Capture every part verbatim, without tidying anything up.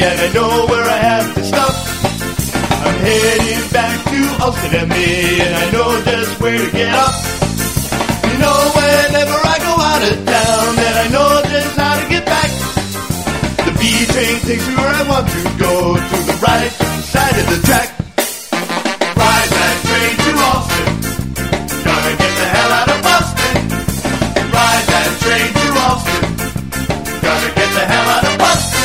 and I know where I have to stop. I'm heading back to Austin, M A, and I know just where to get off. You know, whenever I go out of town, then I know just how to get back. The B train takes me where I want to go, to the right side of the track. Ride that train to Austin, gonna get the hell out of Boston. Ride that train to Austin, gonna get the hell out of Boston.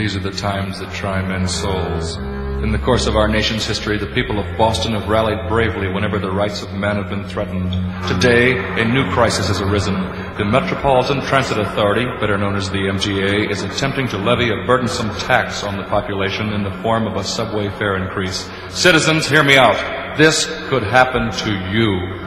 These are the times that try men's souls. In the course of our nation's history, the people of Boston have rallied bravely whenever the rights of man have been threatened. Today, a new crisis has arisen. The Metropolitan Transit Authority, better known as the M G A, is attempting to levy a burdensome tax on the population in the form of a subway fare increase. Citizens, hear me out. This could happen to you.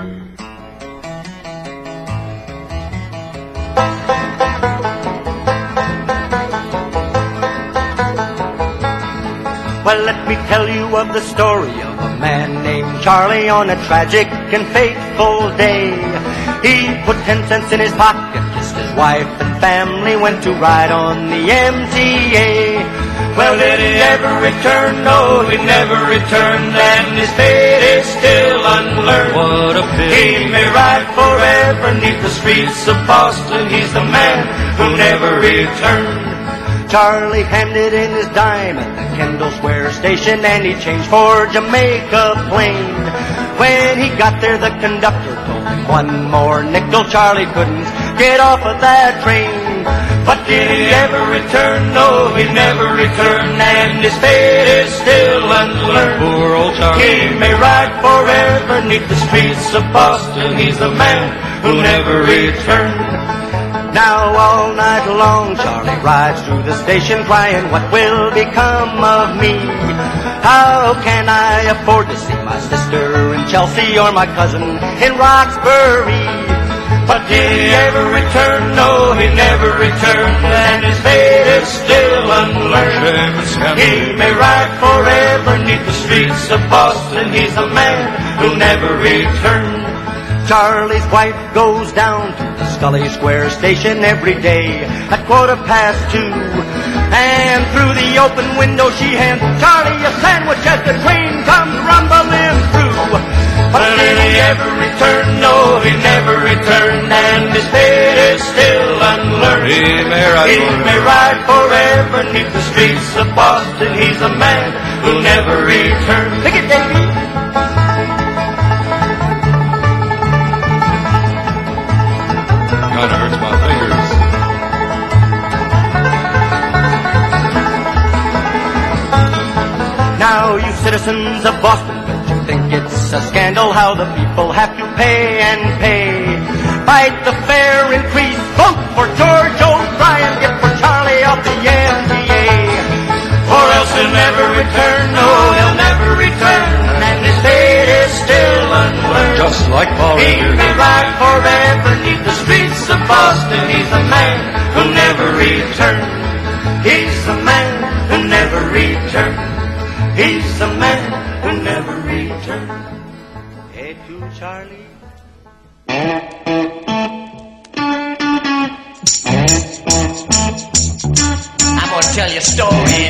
Well, let me tell you of the story of a man named Charlie on a tragic and fateful day. He put ten cents in his pocket, kissed his wife and family, went to ride on the M T A. Well, did he ever return? No, he never returned, and his fate is still unlearned. What a pity. He may ride forever neath the streets of Boston. He's the man who never returned. Charlie handed in his dime at the Kendall Square station, and he changed for Jamaica Plain. When he got there, the conductor told him one more nickel. Charlie couldn't get off of that train. But did he ever return? No, he never returned, and his fate is still unlearned. Poor old Charlie. He may ride forever neath the streets of Boston. He's the man who never returned. Now all night long Charlie rides through the station crying, what will become of me? How can I afford to see my sister in Chelsea or my cousin in Roxbury? But did he ever return? No, he never returned, and his fate is still unlearned. He may ride forever neath the streets of Boston. He's a man who never returned. Charlie's wife goes down to the Scully Square station every day at quarter past two. And through the open window she hands Charlie a sandwich as the train comes rumbling through. But did he ever return? No, he never returned, and his fate is still unlearned. He may ride, he may ride forever neath the streets of Boston. He's a man who never returned. Pick it, Davey. Kinda hurts my fingers. Now, you citizens of Boston, don't you think it's a scandal how the people have to pay and pay? Fight the fare increase, vote for George O'Brien, get for Charlie off the M T A. Or else he'll never return, no, he'll never return, and his fate is still unlearned. Just like Paul He Revere. may ride forever neath the streets of Boston. He's a man who never returned. He's a man who never returned. He's a man who never returned. Hey, to Charlie. I'm gonna tell you a story.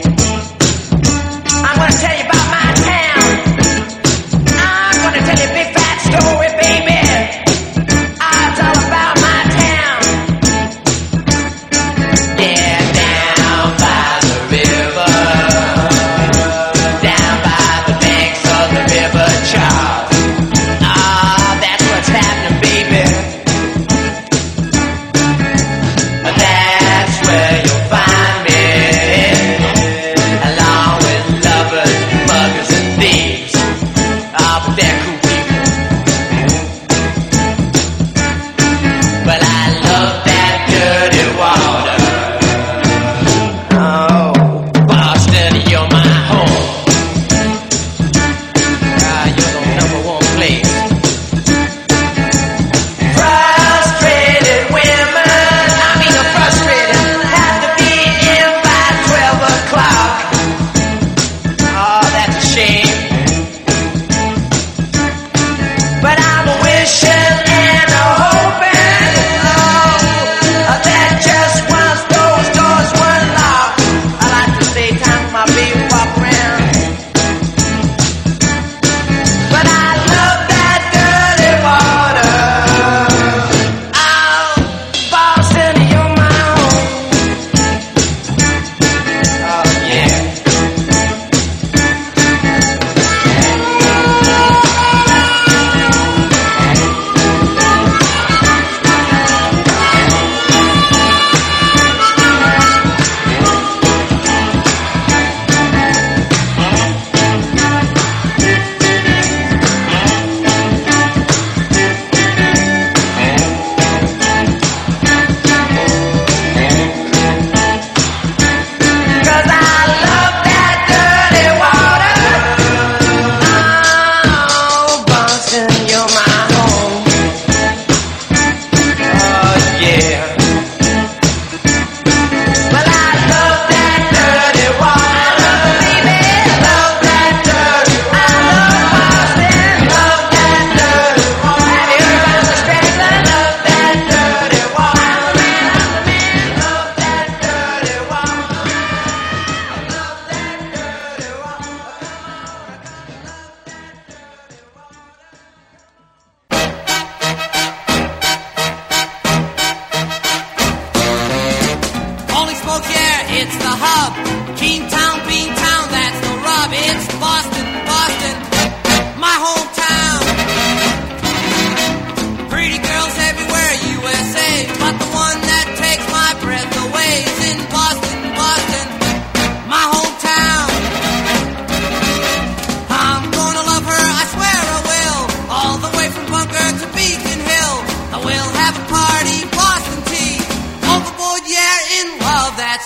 I'm gonna tell you about my town. I'm gonna tell you a big fat story, baby. Ah, it's all about my town. Yeah, down by the river, down by the banks of the river Charles. Ah, that's what's happening, baby. That's where you'll find me.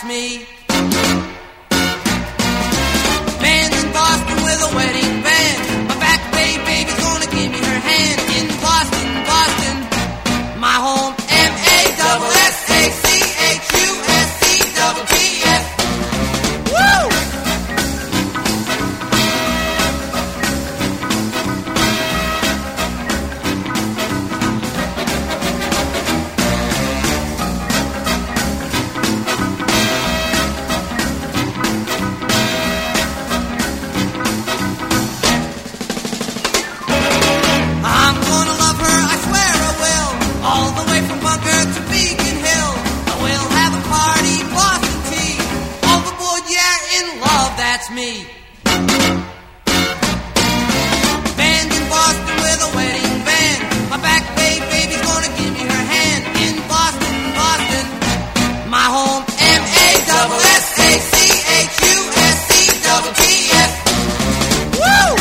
that's me. Band in Boston with a wedding band. My back bay baby's gonna give me her hand. In Boston, Boston, my home. M A S S A C H U S C double T S. Woo! I'm gonna love her, I swear I will. All the way from Bunker to Beacon Hill. I will have a party, Boston tea. Overboard, yeah, in love, that's me. Band in Boston with a wedding band. My back bay baby's gonna give me her hand. In Boston, Boston, my home. M A S S A C H U S C double T S. Woo!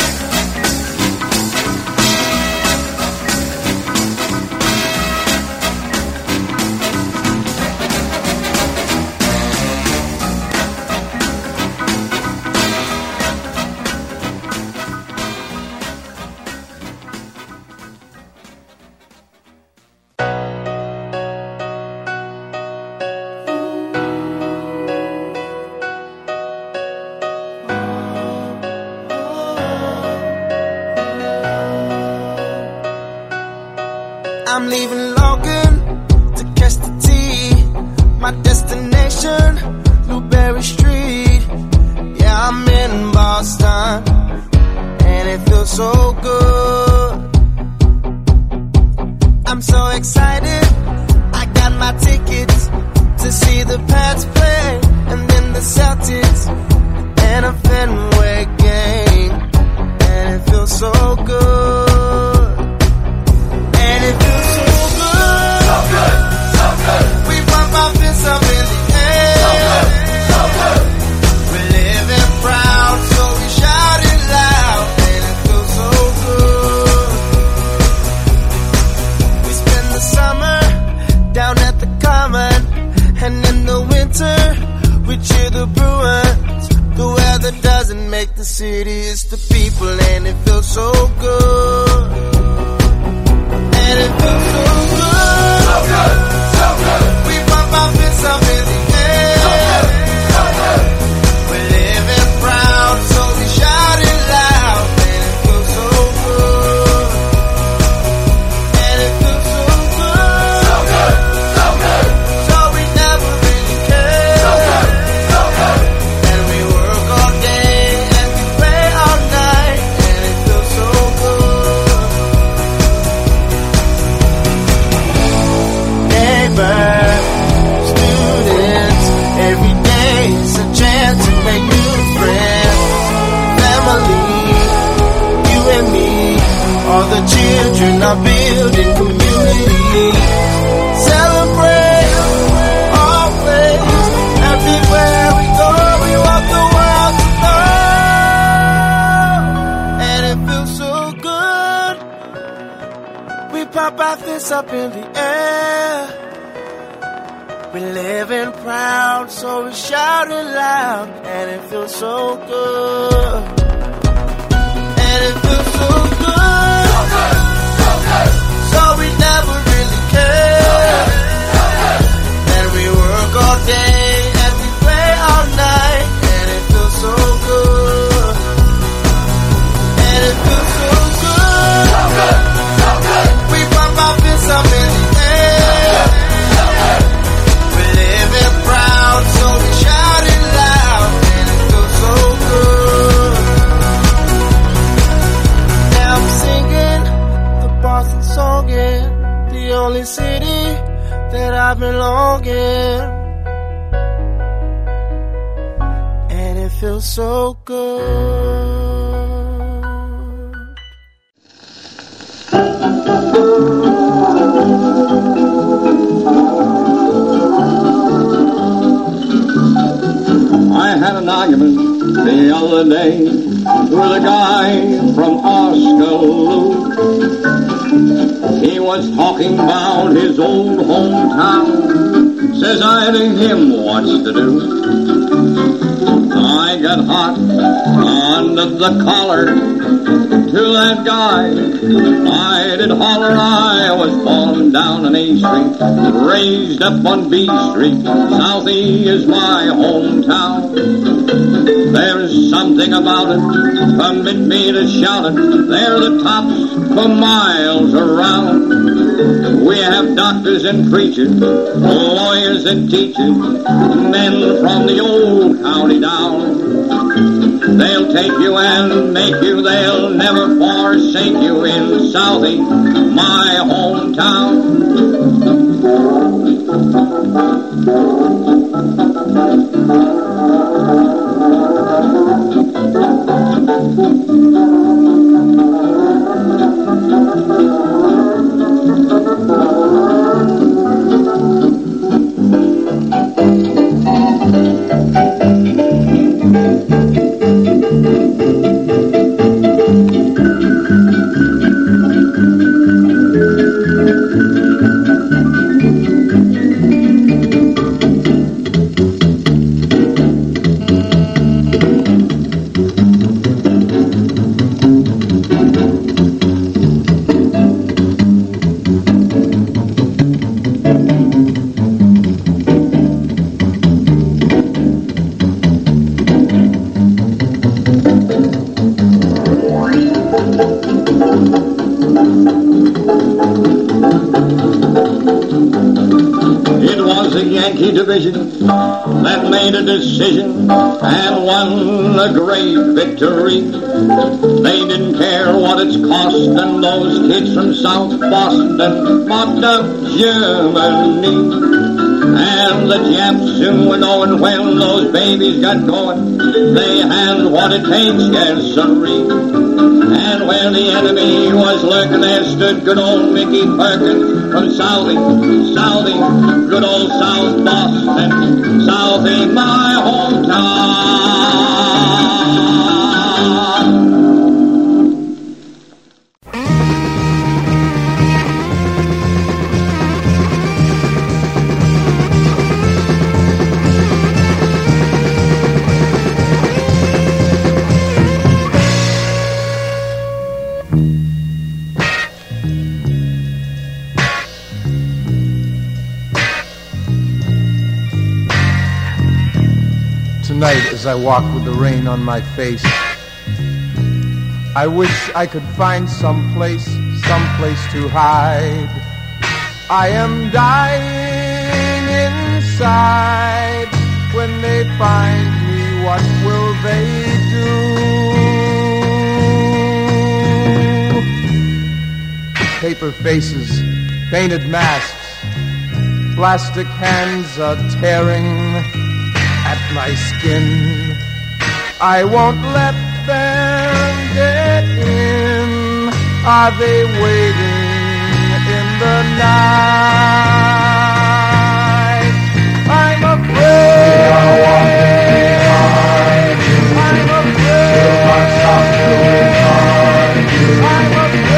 I'm leaving Logan to catch the T. My destination, Newberry Street. Yeah, I'm in Boston, and it feels so good. I'm so excited, I got my tickets to see the Pats play, and then the Celtics, and a Fenway game. And it feels so good. And it feels so good. So good, so good. We pump our fists up in the air. So good, so good. We're living proud, so we shout it loud. And it feels so good. We spend the summer down at the Common, and in the winter we cheer the Bruins. The weather doesn't make the city, it's the people, and it feels so good. And it feels so good. So good, so good. We pump our fists up in the air. So good, so good. We're living proud, so we shout it loud. And it feels so good. And it feels so good. So good, so good. So we never really care. So good, so good. And we work all day and we play all night. And it feels so good. Neighbors, students, every day's a chance to make new friends. Family, you and me, all the children are building community. Celebrate, always, everywhere we go, we want the world to know. And it feels so good. We pop our fists up in the air. We're living proud, so we shout it loud. And it feels so good. And it feels so good. So good, so good. So we never really care. So good, so good. And we work all day and we play all night. And it feels so good. And it feels so good. So good, so good. We pump our fists up in the air. So good. We're living proud, so we shout it loud. And it feels so good. Now I'm singing the Boston song in the only city that I belong in. And it feels so good. I had an argument the other day with a guy from Oskaloo. He was talking about his old hometown, says I to him what's to do. I got hot under the collar to that guy. I did holler, I was falling down on A Street, raised up on B Street. Southie is my hometown. There's something about it, permit me to shout it. They're the tops for miles around. We have doctors and preachers, lawyers and teachers, men from the old county down. They'll take you and make you, they'll never forsake you in Southie, my hometown. Division that made a decision and won a great victory. They didn't care what it's costing. Those kids from South Boston fought up Germany. And the Japs soon were knowing when those babies got going, they had what it takes, yes sirree. And where the enemy was lurking, there stood good old Mickey Perkins from Southie, Southie, good old South Boston, Southie, my hometown. Tonight, as I walk with the rain on my face, I wish I could find some place, some place to hide. I am dying inside. When they find me, what will they do? Paper faces, painted masks, plastic hands are tearing at my skin. I won't let them get in. Are they waiting in the night? I'm afraid. We are walking behind you. I'm afraid. We'll not stop till we find you. I'm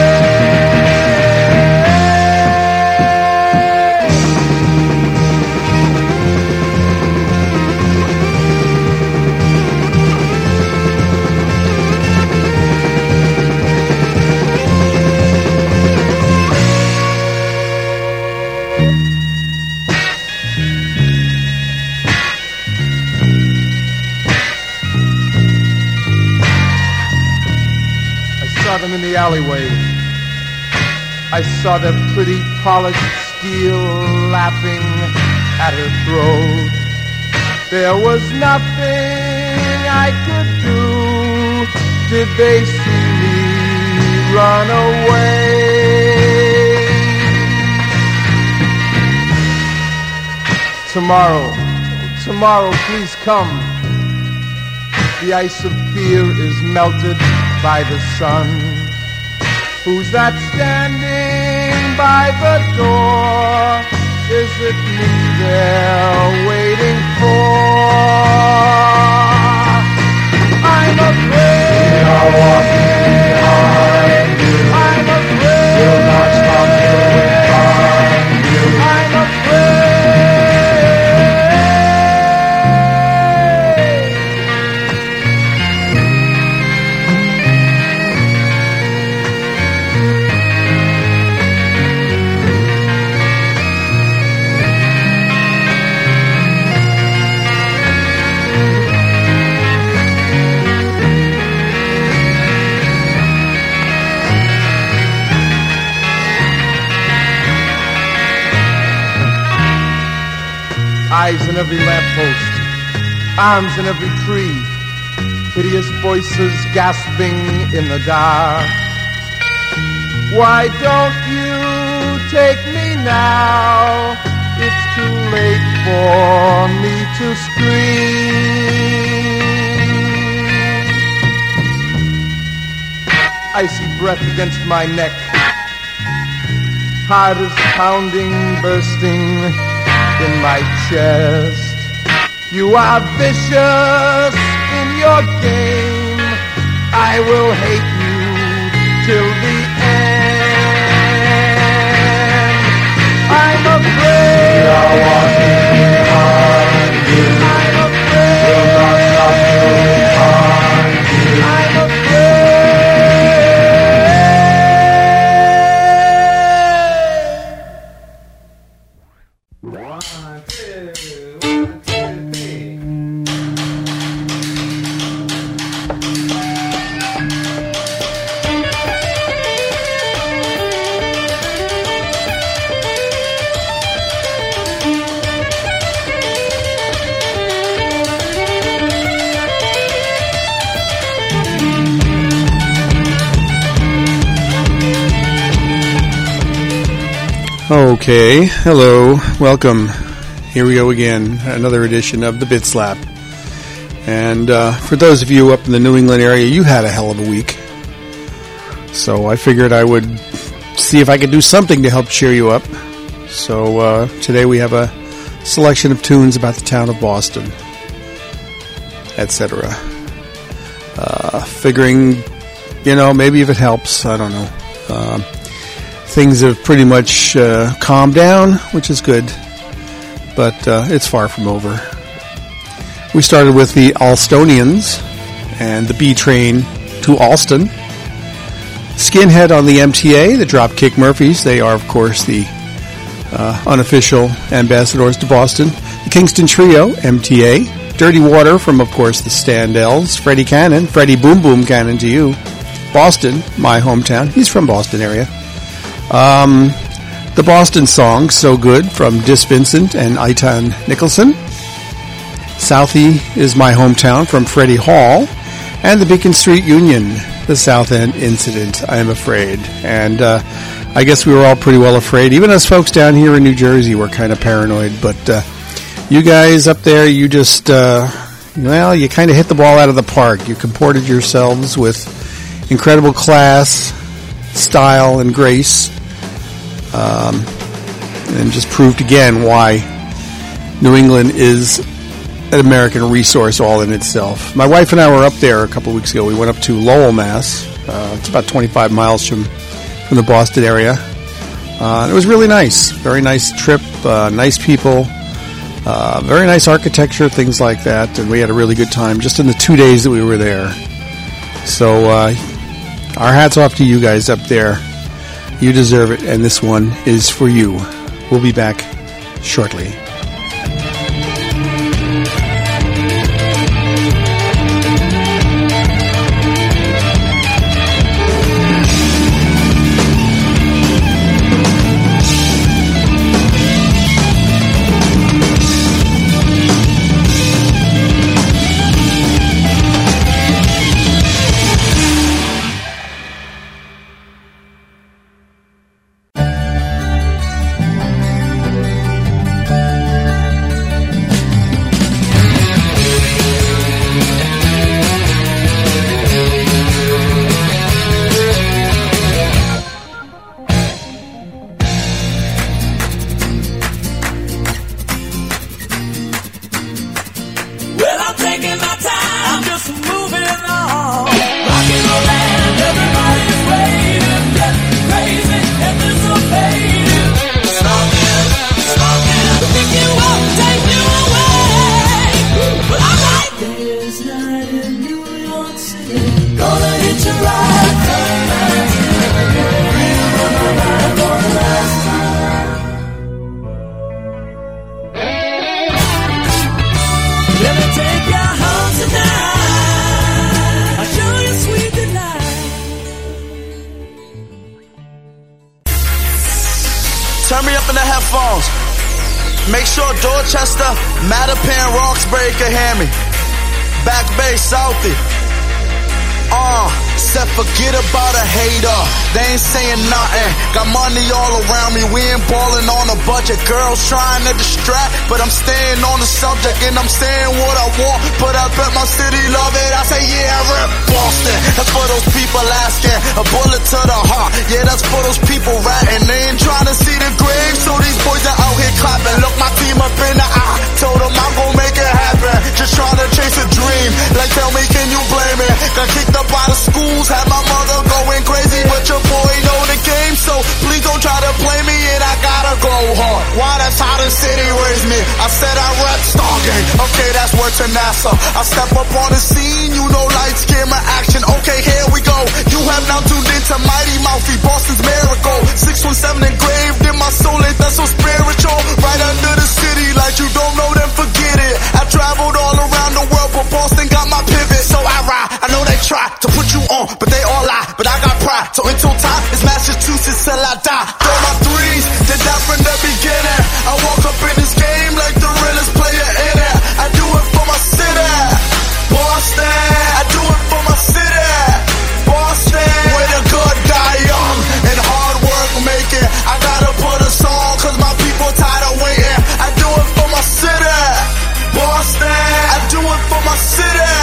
them in the alleyway. I saw their pretty polished steel lapping at her throat. There was nothing I could do. Did they see me run away? Tomorrow, tomorrow, please come. The ice of fear is melted by the sun. Who's that standing by the door? Is it me they're waiting for? I'm afraid. We are walking behind you. I'm afraid. We'll not stop till we find you. I'm afraid. eyes in every lamppost, arms in every tree, hideous voices gasping in the dark. Why don't you take me now? It's too late for me to scream. Icy breath against my neck, heart is pounding, bursting in my chest. You are vicious in your game. I will hate you till the end. I'm afraid. We are walking behind you. I'm afraid. We'll not stop till we find you. I'm afraid. One, two, one, two, three. Okay, hello, welcome. Here we go again, another edition of the Bit Slap. And uh, for those of you up in the New England area, you had a hell of a week. So I figured I would see if I could do something to help cheer you up. So uh, today we have a selection of tunes about the town of Boston, et cetera. Uh, figuring, you know, maybe if it helps, I don't know. Uh, things have pretty much uh, calmed down, which is good, but uh, it's far from over. We started with the Alstonians and the B Train to Alston. Skinhead on the M T A, the Dropkick Murphys. They are, of course, the uh, unofficial ambassadors to Boston. The Kingston Trio, M T A. Dirty Water from, of course, the Standells. Freddie Cannon, Freddie Boom Boom Cannon to you. Boston, my hometown. He's from Boston area. Um, the Boston Song, So Good, from Dis Vincent and Eitan Nicholson. Southie is my hometown, from Freddie Hall. And the Beacon Street Union, the South End Incident, I am afraid. And uh, I guess we were all pretty well afraid. Even us folks down here in New Jersey were kind of paranoid. But uh, you guys up there, you just, uh, well, you kind of hit the ball out of the park. You comported yourselves with incredible class, style, and grace. Um, and just proved again why New England is an American resource all in itself. My wife and I were up there a couple of weeks ago. We went up to Lowell, Mass. Uh, it's about twenty-five miles from, from the Boston area. Uh, it was really nice. Very nice trip, uh, nice people, uh, very nice architecture, things like that. And we had a really good time just in the two days that we were there. So uh, our hats off to you guys up there. You deserve it, and this one is for you. We'll be back shortly. Turn me up in the headphones. Make sure Dorchester, Mattapan, Roxbury can hear me. Back Bay, Southie. Uh, said forget about a hater. They ain't saying nothing. Got money all around me. We ain't ballin' on a budget. Girls trying to distract, but I'm staying on the subject and I'm saying what I want. But I bet my city love it. I say yeah, rip Boston. That's for those people asking. A bullet to the heart. Yeah, that's for those people ratting. They ain't trying to see the grave, so these boys are out here clapping. Look my team up in the eye. Told them I'm gon' make it happen. Just trying to chase a dream. Like tell me, can you blame me? Got kicked up out of schools, had my mother going crazy, but your boy know the game, so please don't try to play me, and I gotta go hard. Why? That's how the city raised me. I said I rep Stargate. Okay, that's word to NASA. I step up on the scene, you know lights, camera, action. Okay, here we go. You have now tuned into Mighty Mouthy, Boston's miracle. six one seven engraved in my soul, ain't that so spiritual? Right under the city, like you don't know, then forget it. I traveled all around the world, but Boston got my pivot, so I ride. I know they try to put you on, but they all lie. But I got pride, so until time is Massachusetts till I die. Throw my threes, did that from the beginning. I walk up in this game like the realest player in it. I do it for my city, Boston. I do it for my city, Boston. Where the good die young and hard work make it. I gotta put a song, cause my people tired of waiting. I do it for my city, Boston. I do it for my city,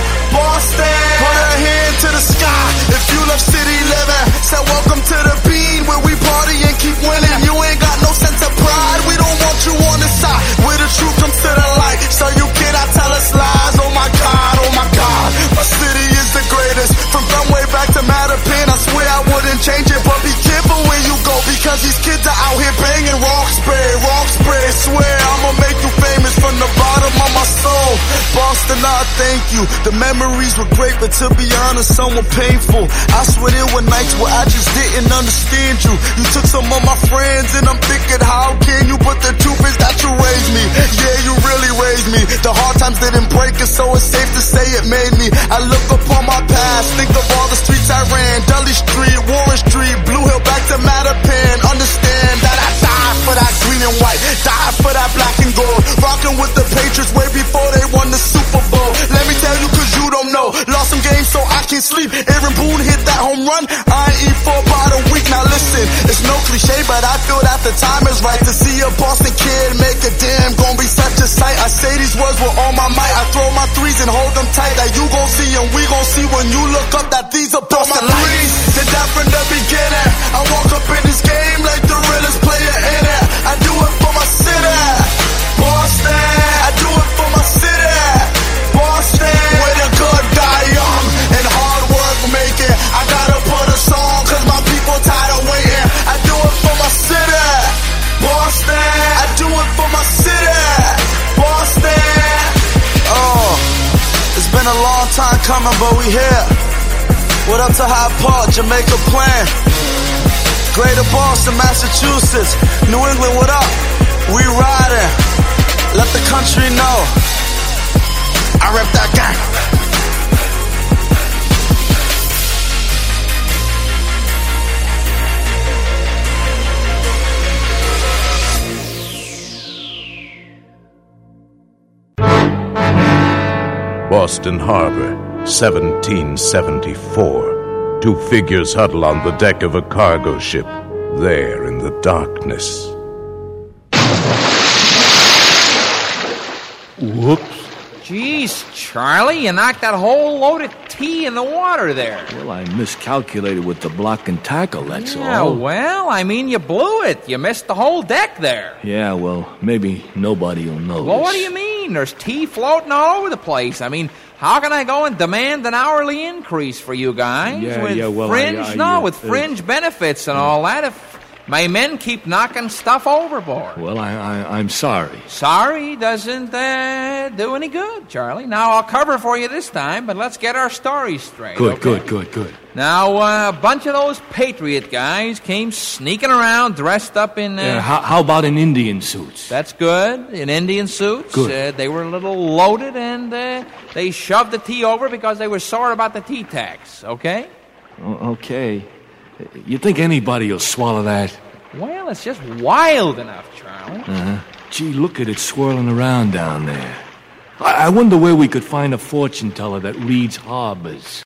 Boston. Put a hand to the sky if you love city living. Say welcome to the bean where we party and keep winning. You ain't got no sense of pride. We don't want you on the side where the truth comes to the light. So you cannot tell us lies. Oh my God, oh my God. My city is the greatest. From Fenway back to Mattapan, I swear I wouldn't change it. But be careful where you go, because these kids are out here banging Roxbury, Roxbury. Swear I'ma make you famous from the bottom of my soul. Boston, I thank you. The memories were great, but to be honest, some were painful. I swear there were nights where I just didn't understand you. You took some of my friends and I'm thinking, how can you? But the truth is that you raised me. Yeah, you really raised me. The hard times didn't break us, so it's safe to say it made me. I look upon my past, think of all the streets I ran. Dudley Street, Warren Street, Blue Hill back to Mattapan. Understand that I died for that green and white, died for that black and gold. Rocking with the Patriots way before they won the Super Bowl. Let me tell you, cause you don't know. Lost some games so I can't sleep. Aaron Boone hit that home run. I ain't eat for about a week. Now listen, it's no cliche, but I feel that the time is right to see a Boston kid make a damn. Gonna be such a sight. I say these words with all my might. I throw my threes and hold them tight. That you gon' see and we gon' see when you look up that these are Boston threes. Did that from the beginning. I walk up in this game like the realest player in it. I do it for my city, Boston. I do it for my city, Boston. Where the good die young and hard work make it. I gotta put a song, cause my people tired of waiting. I do it for my city, Boston. I do it for my city, Boston. Oh, it's been a long time coming, but we here. What up to Hyde Park, Jamaica Plain, Greater Boston, Massachusetts, New England, what up? We riding. Let the country know I rep that gang. Boston Harbor, seventeen seventy-four. Two figures huddle on the deck of a cargo ship, there in the darkness. Whoops. Jeez, Charlie, you knocked that whole load of tea in the water there. Well, I miscalculated with the block and tackle, that's yeah, all. well, I mean, you blew it. You missed the whole deck there. Yeah, well, maybe nobody will notice. Well, what do you mean? There's tea floating all over the place. I mean, how can I go and demand an hourly increase for you guys? Yeah, with yeah, well, fringe, I, I, no, uh, with fringe uh, benefits and all that. If my men keep knocking stuff overboard. Well, I, I, I'm sorry. Sorry doesn't uh, do any good, Charlie. Now, I'll cover for you this time, but let's get our story straight. Good, okay? good, good, good. Now, uh, a bunch of those Patriot guys came sneaking around dressed up in... Uh, uh, how, how about in Indian suits? That's good, in Indian suits. Good. Uh, they were a little loaded, and uh, they shoved the tea over because they were sore about the tea tax, okay? O- okay. You think anybody will swallow that? Well, it's just wild enough, Charlie. Uh-huh. Gee, look at it swirling around down there. I, I wonder where we could find a fortune teller that reads harbors.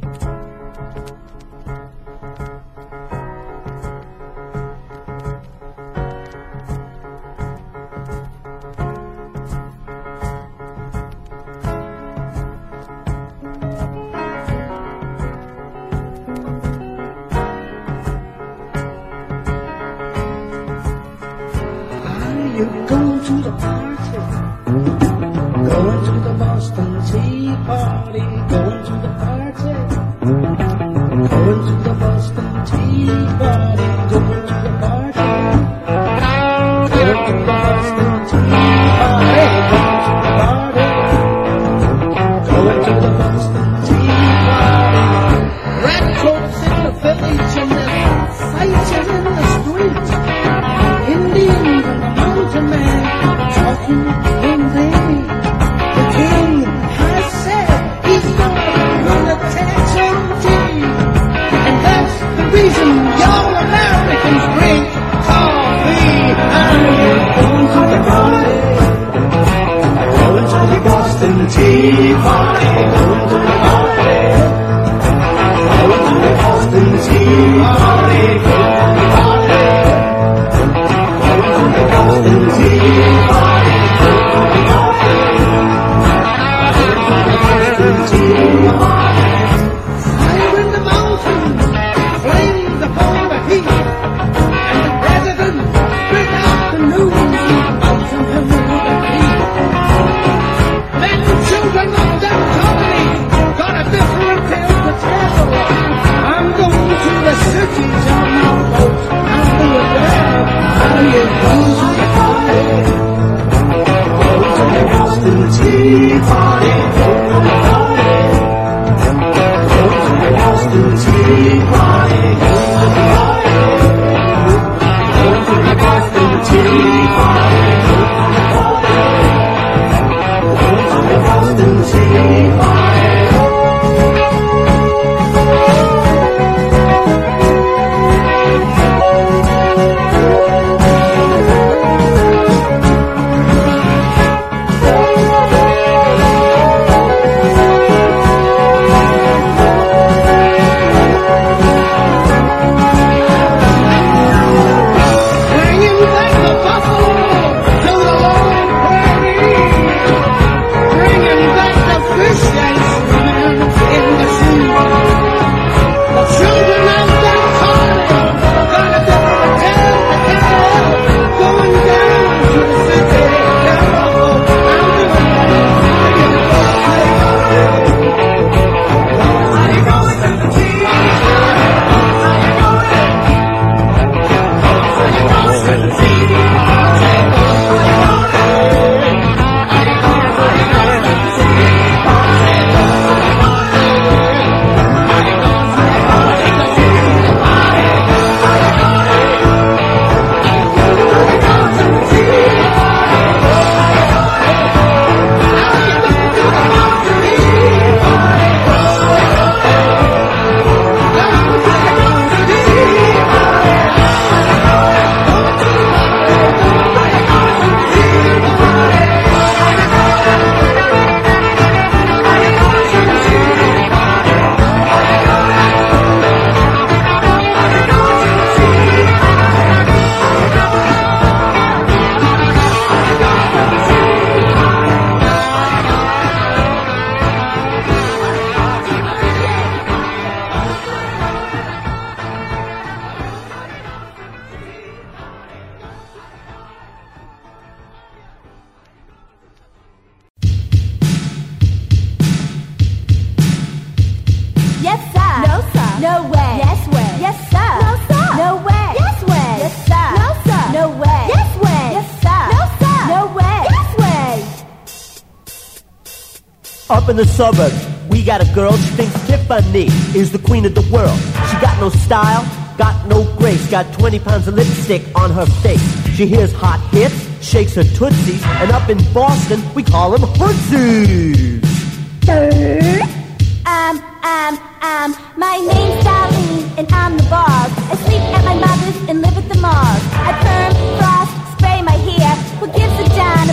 Up in the suburbs, we got a girl, she thinks Tiffany is the queen of the world. She got no style, got no grace, got twenty pounds of lipstick on her face. She hears hot hits, shakes her tootsies, and up in Boston, we call them hootsies. Um, um, um, my name's Darlene, and I'm the boss. I sleep at my mother's and live at the malls. I perm, frost, spray my hair. What gives a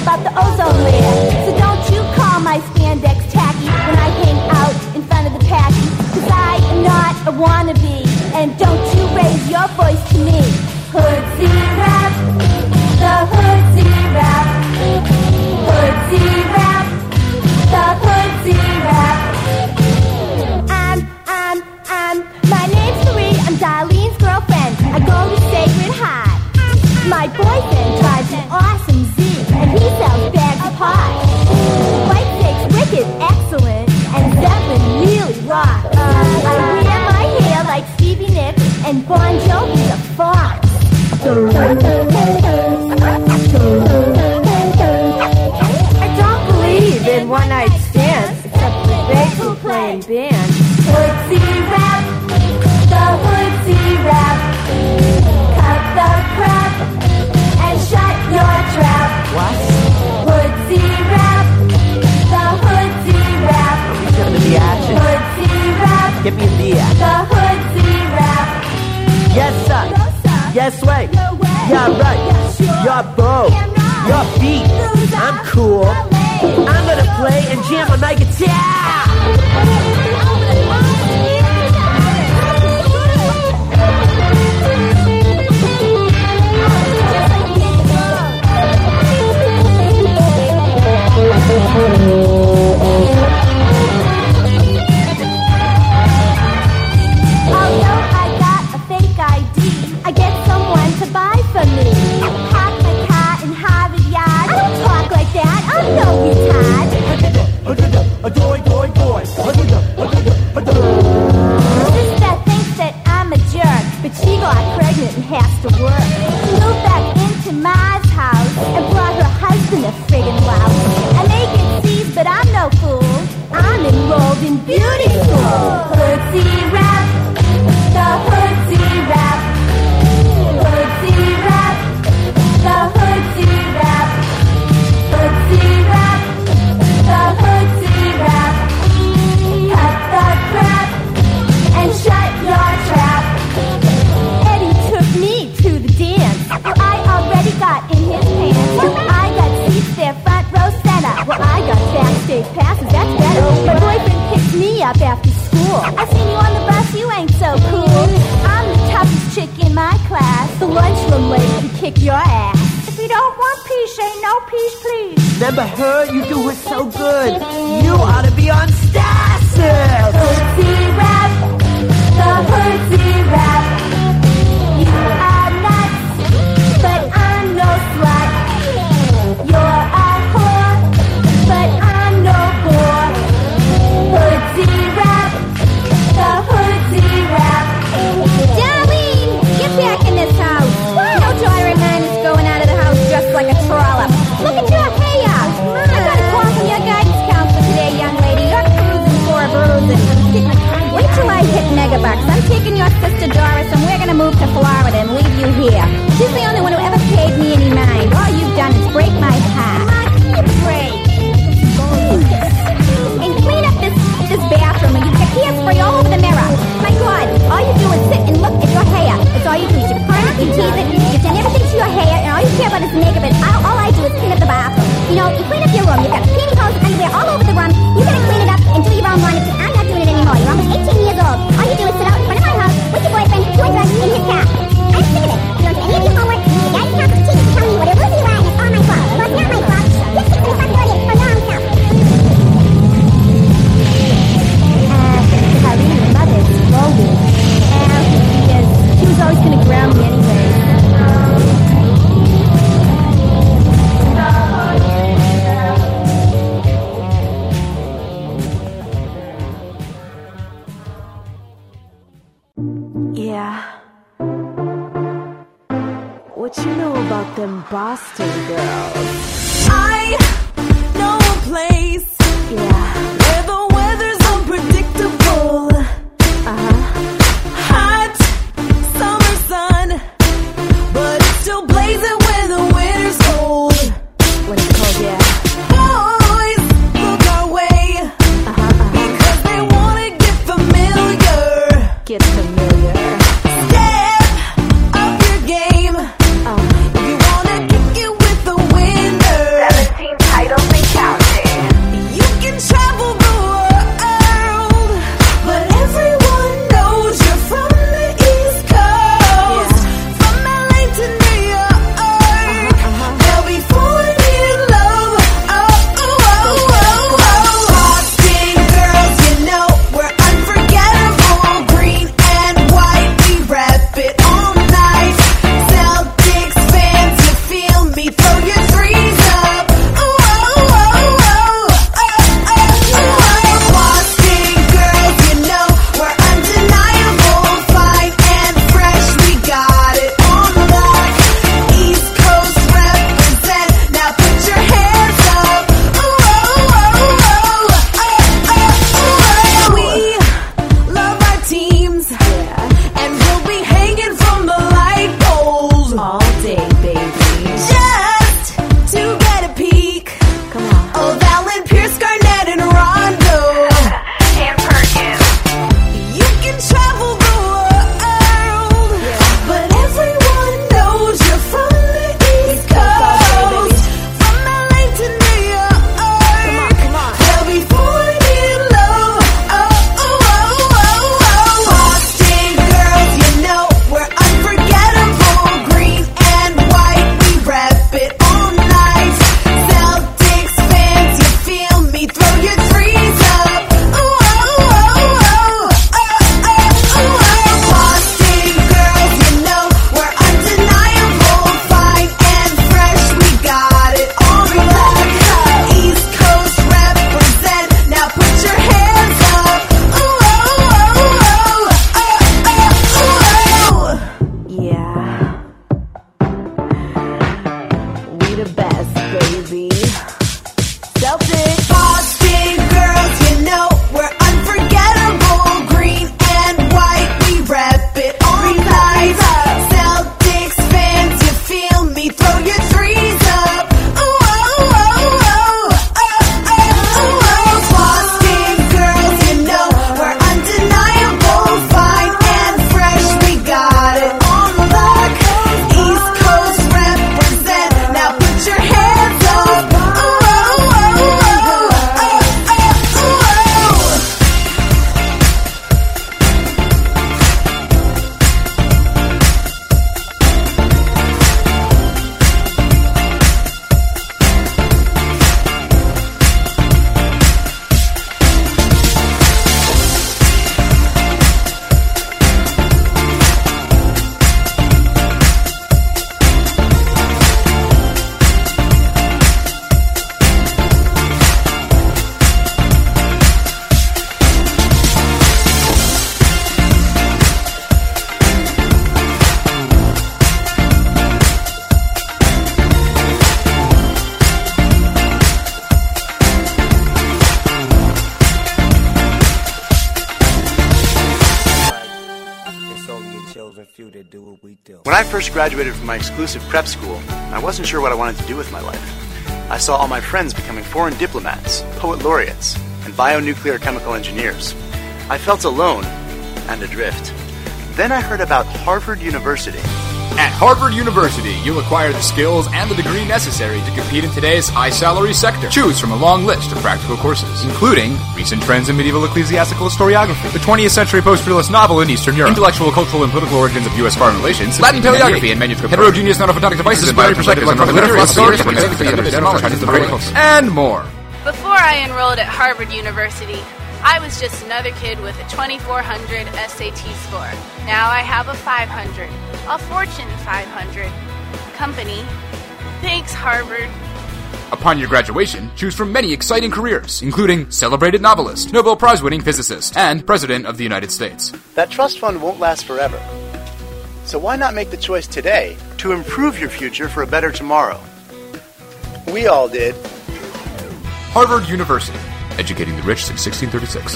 about the ozone layer. So don't you call my spandex tacky when I hang out in front of the packy. Cause I am not a wannabe, and don't you raise your voice to me. Hood-see rap, the hood-see rap. Hood-see rap, the hood-see rap. I'm, I'm, I'm, my name's Marie, I'm Darlene's girlfriend. I go to Sacred Heart. My boyfriend drives an awesome Zeke, and he sells bags of pie. White Steak's wicked excellent, and Zeppelin really rocks. Uh, I wear my hair like Stevie Nicks, and Bon Jovi's a fox. I don't believe in one-night stands, except for Rachel playing band. Hood-see rap, the hood-see rap. Cut the crap and shut your trap. What? Hood-see rap, the hood-see rap. Give me the action. Hood-see rap, Give me the action. the hood-see rap. Yes, sir. Yes, way. Yeah, right. You're bow. You're beat. I'm cool. I'm gonna play and jam on my guitar. Although I got a fake I D, I get someone to buy for me. Park my car in Harvard Yard. I don't talk like that. I'm no retard. Sister thinks that I'm a jerk, but she got pregnant and has to work. Moved back into Ma's house and brought her husband a friggin' louse. I make it C's, but I'm no fool. I'm enrolled in beauty school. Hood-see rap, the hood-see rap. Hood-see rap, the hood-see rap. Hood-see rap, the hood-see rap. Cut the crap and shut your trap. Eddie took me to the dance. Well, I already got in his pants. I got seats there, front row center. Well, I got backstage passes, that's better. My boyfriend picked me up after school. I seen you on the bus, you ain't so cool. I'm the toughest chick in my class. The lunchroom lady can kick your ass. If you don't want peace, ain't no peace, please. Remember her? You do her so good. You ought to be on Starship. Hood-see rap, the hood-see rap. You are nuts, but I'm no slut. You're a whore, but I'm no bore. Hood-see rap, the hood-see rap. Darlene, get back in this house. No daughter of mine is going out of the house just like a trollop. Look at your hair. I got a call from your guidance counselor today, young lady. You're cruising for a bruising. Wait till I hit megabucks. I'm taking your sister Doris and we're gonna move to Florida and leave you here. She's the only one who ever paid me any mind. All you've done is break my heart. Break. And clean up this this bathroom and you get hairspray all over the mirror. My God, all you do is sit and look at your hair. That's all you do. You comb it, you tease it, you've done everything to your hair, and all you care about is makeup. And all, all I do is clean up the bathroom. You know, you clean up your room. You've got pantyhose and underwear all over the room. You gotta clean it up and do your own laundry. I'm not doing it anymore. You're almost eighteen years old. All you do is sit out in front of my house with your boyfriend, doing drugs in his car. I'm sick of it. You don't do any of your homework. You guys have to teach me, tell me whatever you want. It's all my fault. Well, it's not my fault. Just take the responsibility for your own self. Uh, Karine's mother is loaded. And because she was always gonna ground me anyway. Yeah. What you know about them Boston girls? I know a place. Yeah. Where the weather's unpredictable. Uh-huh. Hot summer sun, but it's still blazing when the winter's cold. When it's cold, yeah. Boys look our way. Uh-huh, uh-huh. Because they wanna get familiar. Get familiar. Step up your game. Uh, if you wanna kick it with the winner. day, baby. Just to get a peek. Come on. Of Alan Pierce, Garnett, and Rondo. And Perkins. You can travel the world, yeah. But everyone knows you're from the East Coast. From L A to New York. Come on, come on. They'll be falling in love. Oh, oh, oh, oh, oh. Boston girls, you know we're unforgettable. Green and white, we rep it all night. Celtics fans, you feel me? Throw your threes up. Oh, oh, oh, oh, oh, oh, oh, oh. Boston girls, you know we're undeniable. Fine and fresh, we got it on lock. East Coast represent, now put your hands up. Oh, oh, oh, oh, oh, oh, oh. Yeah. We the best, baby. Celtics. Boston girls, you know we're unforgettable. Green and white, we rep it all night. Celtics fans, you feel me? Throw your threes up. Oh, oh, oh, oh, oh, oh, oh. Boston girls, you know we're undeniable. Fine and fresh, we got it on lock. East Coast represent, now put your hands up. Oh, oh, oh, oh, oh, oh, oh. When I first graduated from my exclusive prep school, I wasn't sure what I wanted to do with my life. I saw all my friends becoming foreign diplomats, poet laureates, and bionuclear chemical engineers. I felt alone and adrift. Then I heard about Harvard University. At Harvard University, you'll acquire the skills and the degree necessary to compete in today's high-salary sector. Choose from a long list of practical courses, including recent trends in medieval ecclesiastical historiography, the twentieth century post-realist novel in Eastern Europe, intellectual, cultural, and political origins of U S foreign relations, Latin paleography and manuscript, heterogeneous nanophotonic devices, and bioperspectives, and more. Before I enrolled at Harvard University, I was just another kid with a twenty-four hundred S A T score. Now I have a five hundred, a Fortune five hundred. Company. Thanks, Harvard. Upon your graduation, choose from many exciting careers, including celebrated novelist, Nobel Prize-winning physicist, and President of the United States. That trust fund won't last forever. So why not make the choice today to improve your future for a better tomorrow? We all did. Harvard University. Educating the rich since sixteen thirty-six.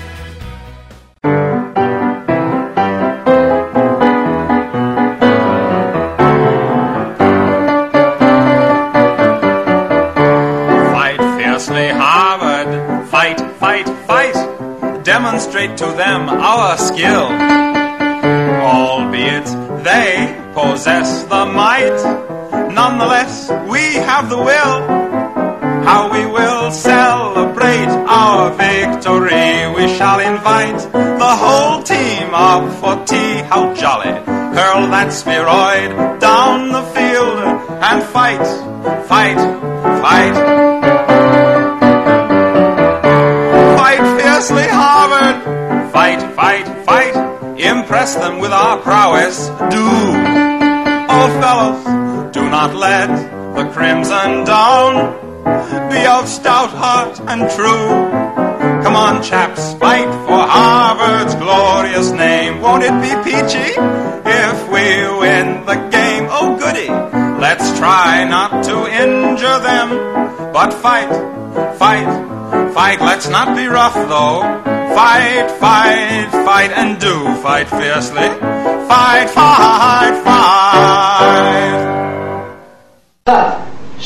Fight fiercely, Harvard. Fight, fight, fight. Demonstrate to them our skill. Albeit they possess the might, nonetheless we have the will. How we will celebrate our victory. We shall invite the whole team up for tea. How jolly. Hurl that spheroid down the field and fight, fight, fight. Fight fiercely, Harvard. Fight, fight, fight. Impress them with our prowess. Do. Oh, fellows, do not let the crimson down. Be of stout heart and true. Come on, chaps, fight for Harvard's glorious name. Won't it be peachy if we win the game? Oh, goody. Let's try not to injure them, but fight, fight, fight. Let's not be rough, though. Fight, fight, fight, and do fight fiercely. Fight, fight, fight.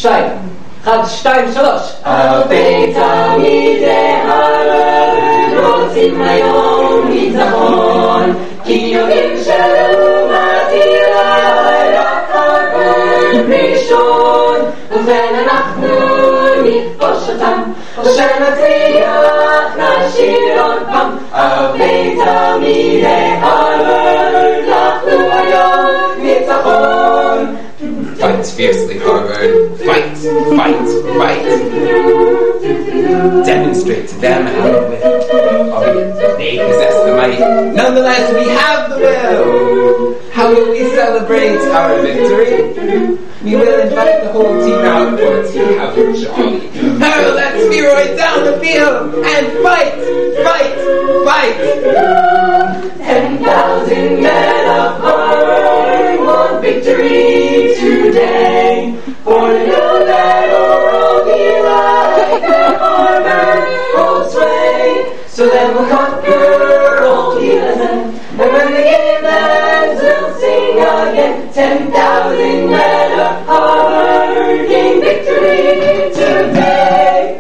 שתיים, אחד, שתיים, שלוש. הרבה תלמידי הרווארד רוצים היום ניצחון, כי יודעים שלעומת אילי רק הרווארד ראשון, ובן אנחנו נפגוש אותם, ושנצליח נשיר עוד פעם. הרבה תלמידי הרווארד לחלו היום ניצחון. Fight fiercely, Harvard. Fight, fight, fight. Demonstrate to them how to win. They possess the might. Nonetheless, we have the will. How will we celebrate our victory? We will invite the whole team out for a tea out jolly. Now let's spheroid down the field and fight, fight, fight. Ten thousand men of Harvard want victory today. For the new battle will be like when Harvard holds sway. So then we'll conquer all the innocent, and when the game ends, we'll sing again. Ten thousand men of Harvard gain victory today.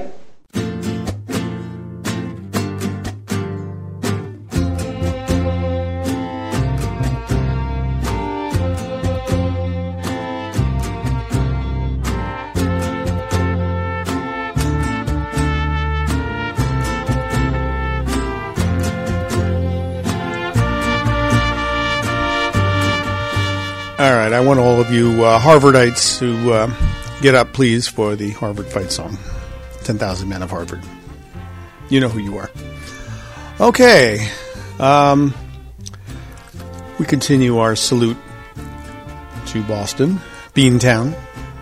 All right, I want all of you uh, Harvardites to uh, get up, please, for the Harvard fight song. ten thousand Men of Harvard. You know who you are. Okay. Um, we continue our salute to Boston, Beantown.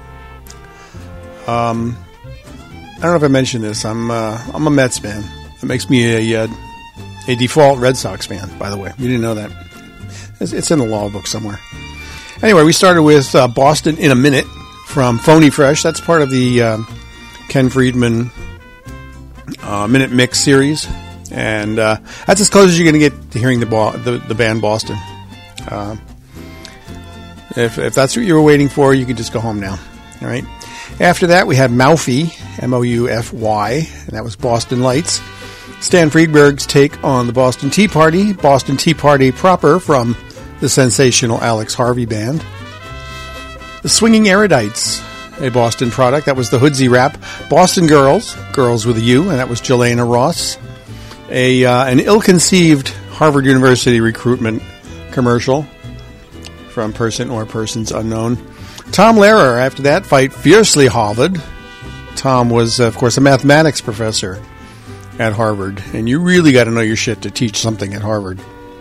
Um, I don't know if I mentioned this. I'm uh, I'm a Mets fan. That makes me a, uh, a default Red Sox fan, by the way. You didn't know that. It's, it's in the law book somewhere. Anyway, we started with uh, Boston in a Minute from Phony Fresh. That's part of the uh, Ken Friedman uh, Minute Mix series. And uh, that's as close as you're going to get to hearing the, bo- the, the band Boston. Uh, if, if that's what you were waiting for, you can just go home now. All right. After that, we had Moufy, M O U F Y, and that was Boston Lights. Stan Friedberg's take on the Boston Tea Party, Boston Tea Party proper from the sensational Alex Harvey Band. The Swinging Erudites, a Boston product. That was the Hoodsy Rap. Boston Girls, Girls with a U, and that was Jelena Ross. A uh, an ill-conceived Harvard University recruitment commercial from Person or Persons Unknown. Tom Lehrer, after that, Fight Fiercely Harvard. Tom was, of course, a mathematics professor at Harvard, and you really got to know your shit to teach something at Harvard.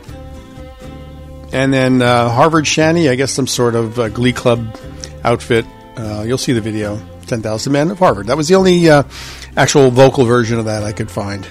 And then uh, Harvard Shanty, I guess some sort of uh, Glee Club outfit. Uh, you'll see the video, ten thousand Men of Harvard. That was the only uh, actual vocal version of that I could find.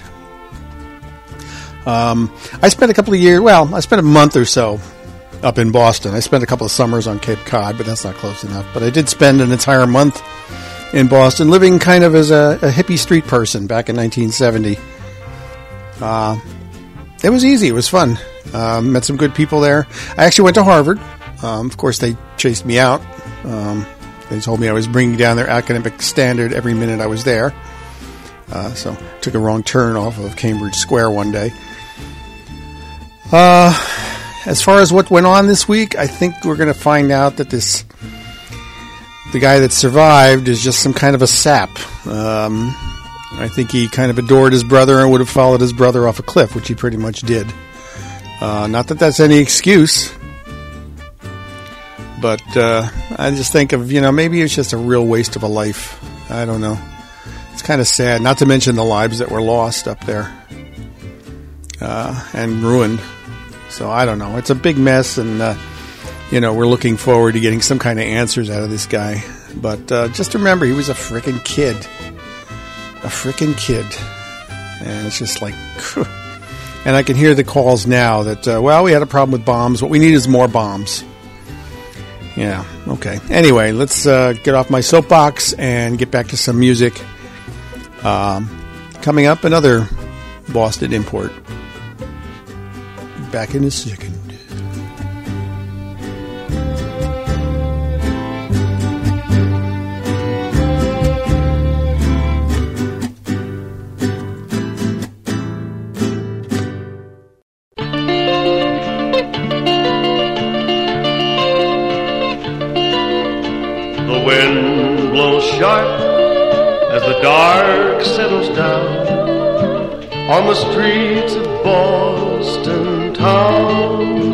Um, I spent a couple of years, well, I spent a month or so up in Boston. I spent a couple of summers on Cape Cod, but that's not close enough. But I did spend an entire month in Boston, living kind of as a, a hippie street person back in nineteen seventy. Uh, it was easy. It was fun. Um, met some good people there. I actually went to Harvard. Um, of course, they chased me out. Um, they told me I was bringing down their academic standard every minute I was there. Uh, so took a wrong turn off of Cambridge Square one day. Uh, as far as what went on this week, I think we're going to find out that this the guy that survived is just some kind of a sap. Um, I think he kind of adored his brother and would have followed his brother off a cliff, which he pretty much did. Uh, not that that's any excuse, but uh, I just think of, you know, maybe it's just a real waste of a life. I don't know. It's kind of sad, not to mention the lives that were lost up there uh, and ruined. So I don't know. It's a big mess, and, uh, you know, we're looking forward to getting some kind of answers out of this guy. But uh, just remember, he was a frickin' kid. A frickin' kid. And it's just like... And I can hear the calls now that, uh, well, we had a problem with bombs. What we need is more bombs. Yeah, okay. Anyway, let's uh, get off my soapbox and get back to some music. Um, coming up, another Boston import. Back in a second. The wind blows sharp as the dark settles down on the streets of Boston town.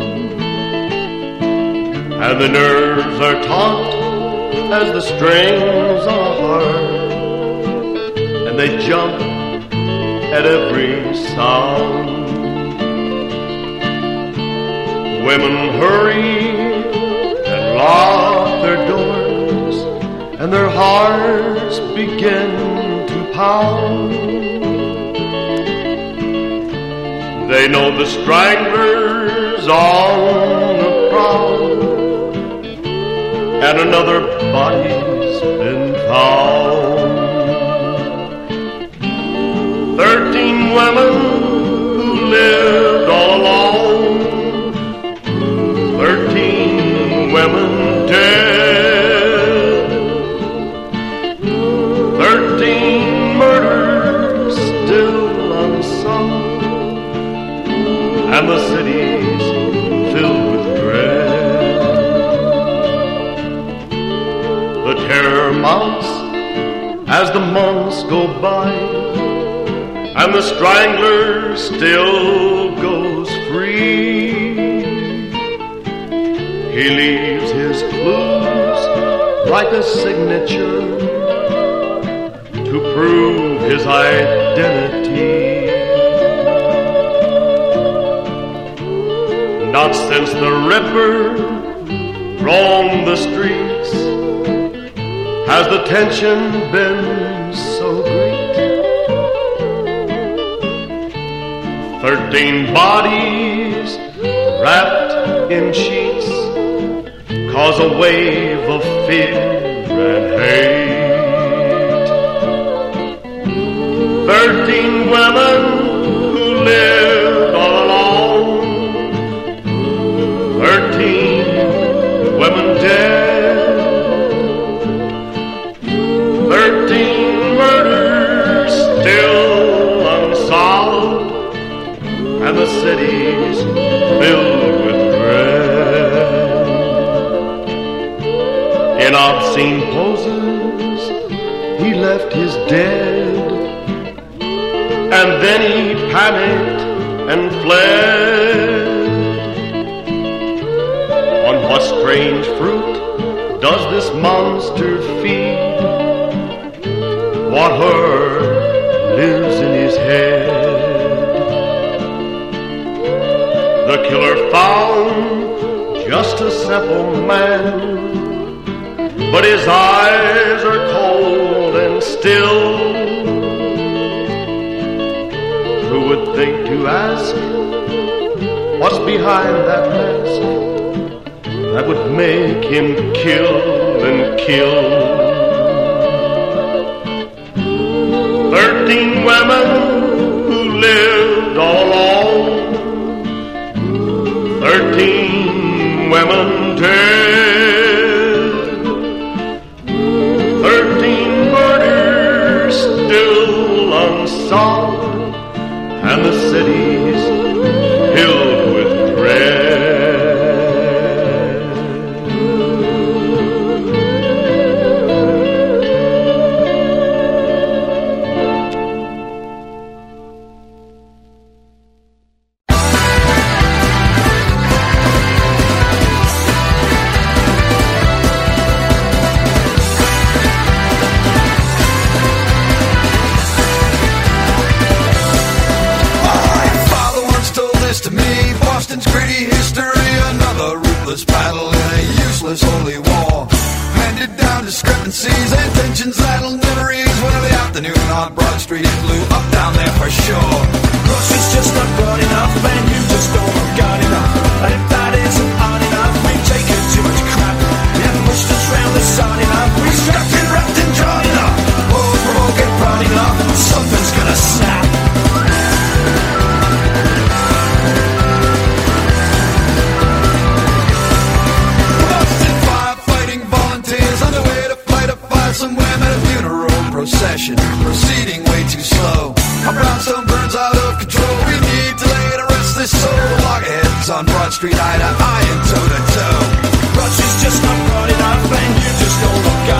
And the nerves are taut as the strings on a harp, and they jump at every sound. Women hurry and lock their doors, and their hearts begin to pound. They know the strangler's on the prowl, and another body's been found. Thirteen women who lived all alone, thirteen women dead, thirteen murders still unsung, and the city's filled with dread. The terror mounts as the months go by, and the strangler still goes free. He leaves his clues like a signature to prove his identity. Not since the Ripper roamed the streets has the tension been so great. Thirteen bodies wrapped in sheets cause a wave of fear and hate. Thirteen women who lived all alone, thirteen women dead, thirteen murders still unsolved, and the city's filled with dread. In obscene poses, he left his dead, and then he panicked and fled. On what strange fruit does this monster feed? What horror lives in his head? The killer found just a simple man, but his eyes are cold and still. Who would think to ask what's behind that mask that would make him kill and kill? Thirteen women who lived all alone, thirteen women dead, thirteen murders still unsolved, and the city's filled with dread. To me, Boston's gritty history, another ruthless battle in a useless holy war. Handed down discrepancies and tensions that'll never ease. When the afternoon on Broad Street blew up down there for sure. Groceries just not broad enough, and you just don't have got enough. And if that isn't odd enough, we've taken too much crap. You haven't pushed us round the sun enough. We strapped and wrapped and drawn enough. Oh, provoke it broad enough, something's gonna snap. Somewhere at a funeral procession, proceeding way too slow. Our brownstone burns out of control. We need to lay to rest this soul. Loggerheads on Broad Street, eye to eye and toe to toe. Broad Street's just not broad enough, and you just don't look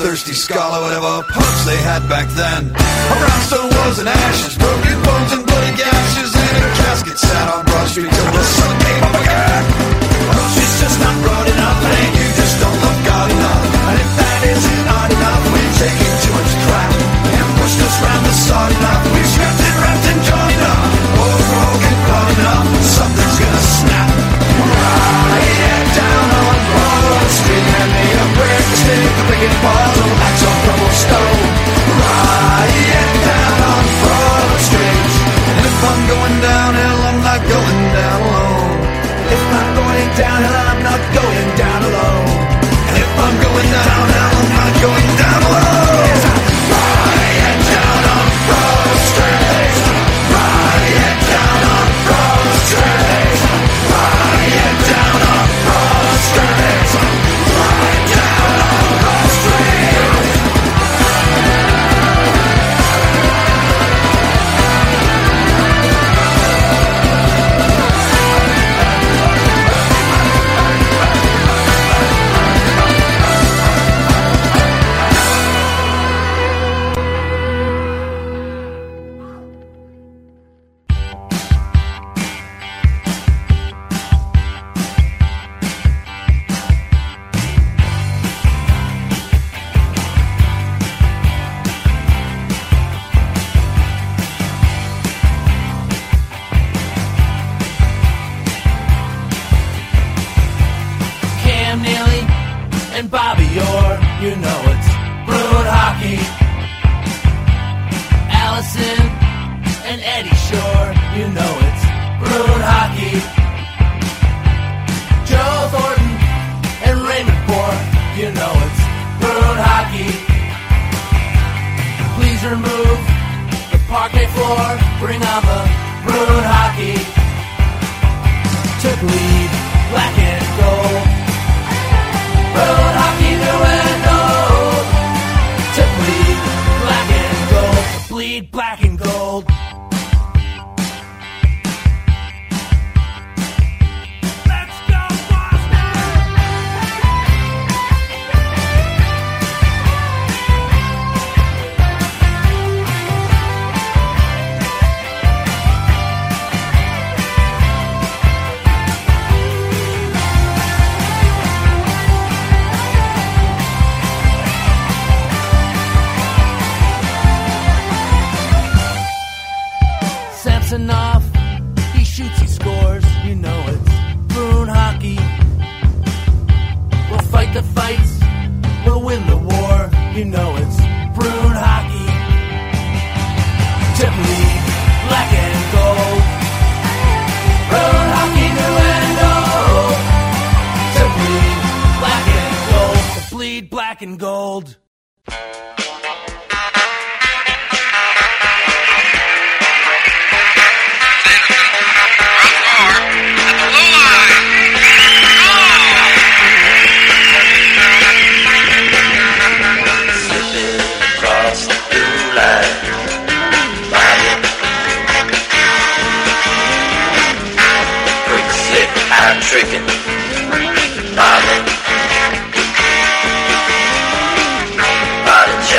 thirsty scholar, whatever pubs they had back then. A brownstone walls and ashes, broken bones and bloody gashes, and a casket sat on Broad Street till the sun came up again. Oh, she's just not broad enough, and you just don't love God enough. And if that isn't odd enough, we're taking too much crap. And pushed us round the sod enough, we strapped and wrapped and jawed enough. Oh, broken broad enough, something's gonna snap. Right down on Broad Street, and the brick stick, the picket balls, and axe on cobblestone. Right down on Broad Street. And if I'm going downhill, I'm not going down alone. If I'm going downhill, I'm not going down alone. And if I'm going downhill, I'm not going down alone. Right down on Broad Street. Right down on Broad Street. Right down on Broad Street. Right down on Broad Street. Cam Neely and Bobby Orr, you know it's Bruin Hockey. Allison and Eddie Shore, you know it's Bruin Hockey. Joe Thornton and Raymond Poor, you know it's Bruin Hockey. Please remove the parquet floor, bring on the Bruin Hockey. To bleed black and gold. Bruin Hockey new and old. To bleed black and gold. To bleed black and gold. Let's go Samsonov, he shoots, he scores, you know it's Bruin Hockey. We'll fight the fights, we'll win the war, you know it's Bruin Hockey. To bleed black and gold. Bruin Hockey new and old. To bleed black and gold. To bleed black and gold. I'm tricking, bobbing, body check.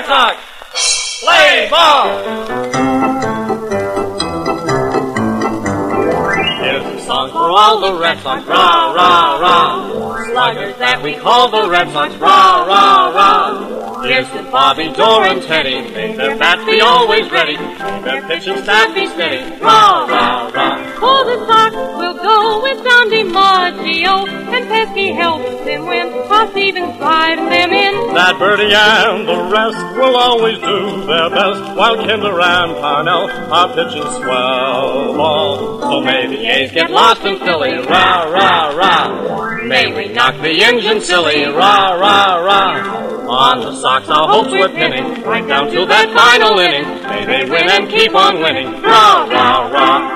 Sox! Play ball! Here's a song for all the Red Sox, rah, rah, rah. Sluggers that we call the Red Sox, rah, rah, rah. Here's to Bobby, Dore, and Teddy. May their bats be always ready. May their pitching staff be steady. Rah, rah, rah. For the Sox will go with Don DiMaggio, and Pesky helps them win, plus even slide them in. That Birdie and the rest will always do their best, while Kinder and Parnell are pitching swell ball. So may the A's get lost in Philly. Rah, rah, rah. May we knock the engine silly. Rah, rah, rah. On the Sox our hopes we're pinning, right down to that final inning. May they win and keep on winning. Rah, rah, rah.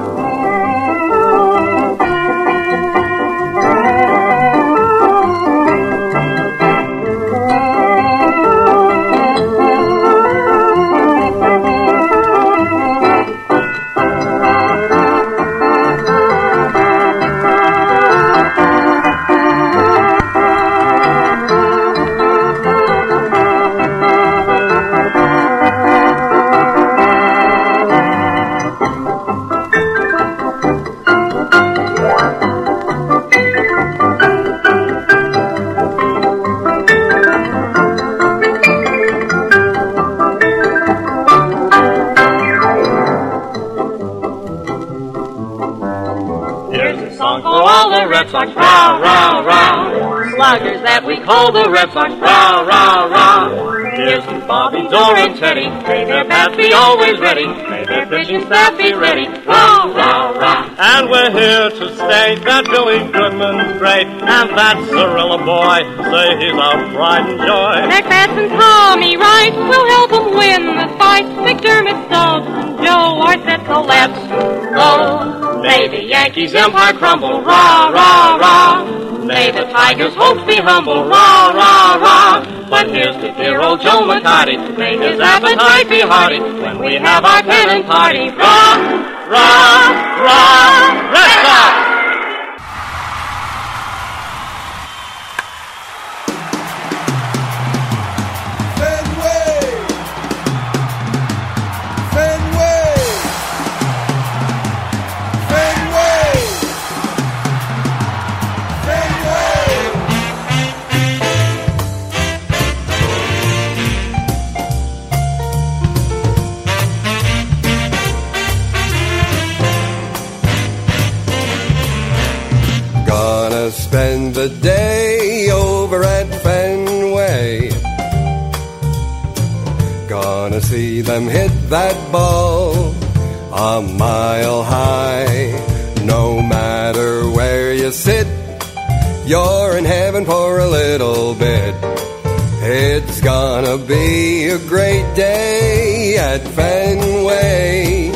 Red Sox, rah, rah, rah. Sluggers that we call the Red Sox, rah, rah, rah. Here's to Bobby, Dore, and Teddy. May their bats be always ready. May their pitching staff be ready. Rah, rah, rah. And we're here to state that Billy Goodman's great, and that Cirilla boy, say he's our pride and joy. McBats and Tommy Wright will help them win the fight. McDermott, Stubbs, and Joe are set, so let's go. May the Yankees' empire crumble, rah, rah, rah. May the Tigers' hopes be humble, rah, rah, rah. But here's to dear old Joe McCarty. May his appetite be hearty when we have our pennant party. Rah, rah, rah, Red Sox! Spend the day over at Fenway. Gonna see them hit that ball a mile high. No matter where you sit, you're in heaven for a little bit. It's gonna be a great day at Fenway.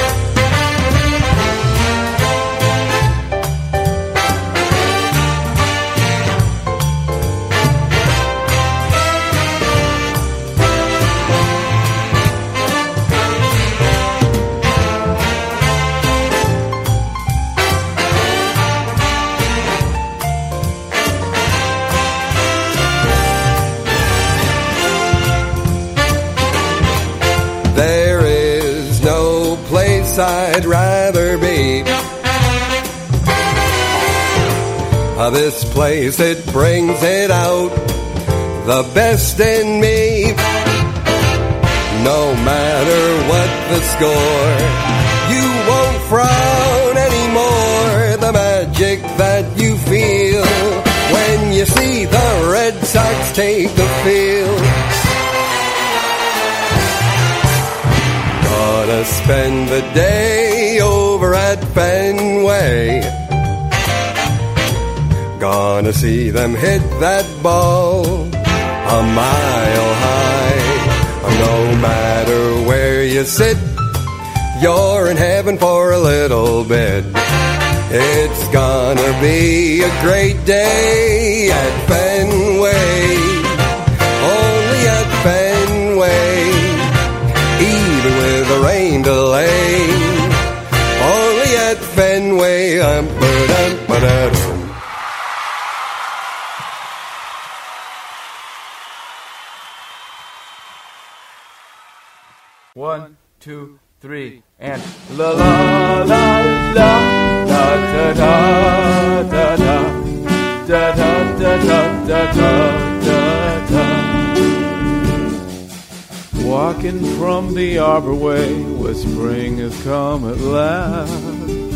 There is no place I'd rather be. Uh, this place, it brings it out, the best in me. No matter what the score, you won't frown anymore. The magic that you feel when you see the Red Sox take the field. Gonna spend the day over at Fenway. Gonna see them hit that ball a mile high. No matter where you sit, you're in heaven for a little bit. It's gonna be a great day at Fenway. Only at Fenway. Even with a rain delay, only at Fenway. Um, ba-dum, ba-dum. One, two, three, and la la la la da da da da da da da da da da da da. Walking from the arbor way where spring has come at last.